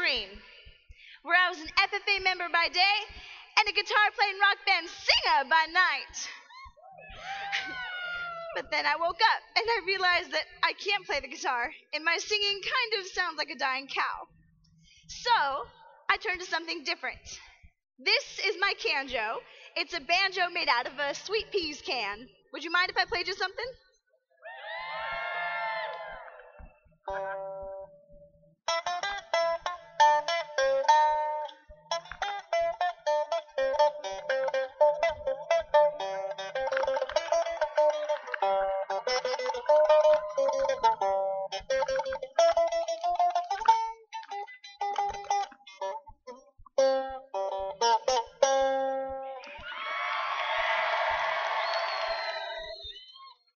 dream, where I was an FFA member by day and a guitar-playing rock band singer by night. But then I woke up and I realized that I can't play the guitar, and my singing kind of sounds like a dying cow. So I turned to something different. This is my canjo. It's a banjo made out of a sweet peas can. Would you mind if I played you something?